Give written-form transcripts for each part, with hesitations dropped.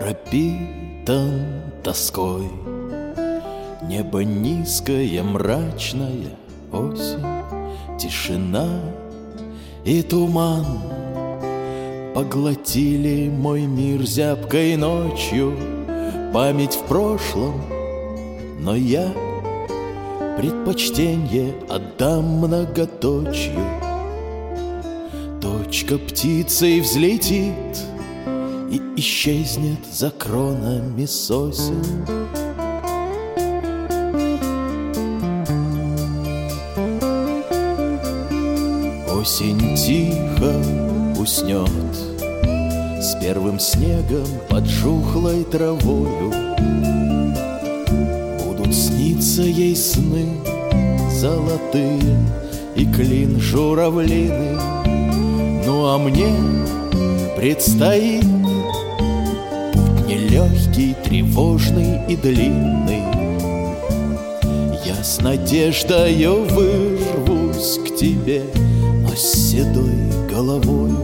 пропитан тоской. Небо низкое, мрачная осень, тишина и туман поглотили мой мир зябкой ночью. Память в прошлом, но я предпочтенье отдам многоточью. Точка птицей взлетит и исчезнет за кронами сосен. Осень тихо уснет с первым снегом под жухлой травою. Будут сниться ей сны золотые и клин журавлины. Ну а мне предстоит путь нелегкий, тревожный и длинный. Я с надеждою вырвусь к тебе, но с седой головою.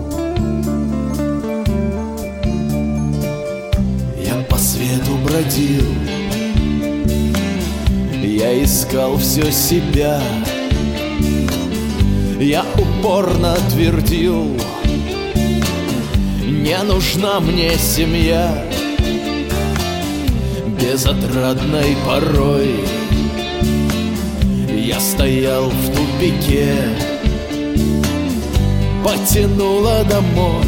Я по свету бродил, я искал все себя. Я упорно твердил: не нужна мне семья. Безотрадной порой я стоял в тупике, потянуло домой,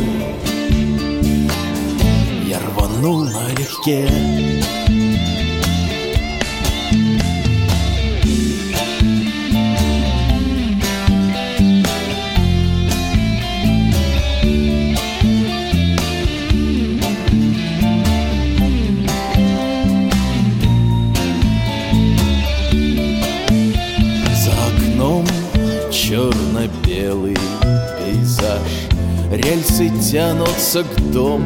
я рванул налегке. Черно-белый пейзаж, рельсы тянутся к дому,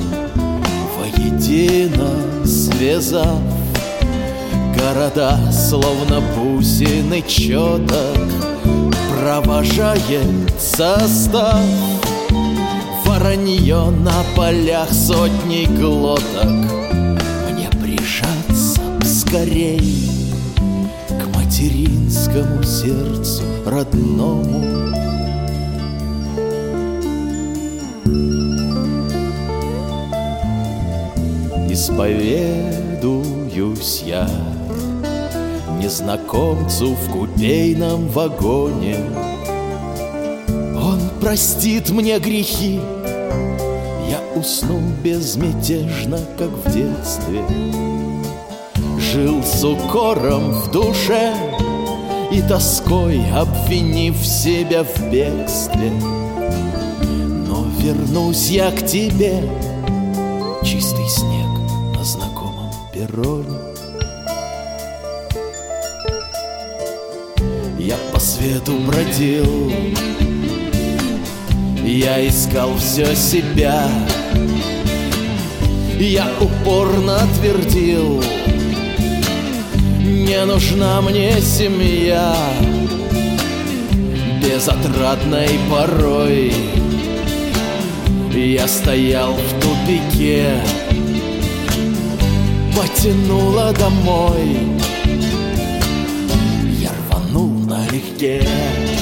воедино связав города, словно бусины четок провожает состав. Воронье на полях сотней глоток, мне прижаться скорей к материнскому сердцу родному. Исповедуюсь я незнакомцу в купейном вагоне. Он простит мне грехи, я усну безмятежно, как в детстве. Жил с укором в душе и тоской, обвинив себя в бегстве. Но вернусь я к тебе, чистый снег на знакомом перроне. Я по свету бродил, я искал все себя. Я упорно твердил: не нужна мне семья. Безотрадной порой я стоял в тупике, потянуло домой, я рванул налегке.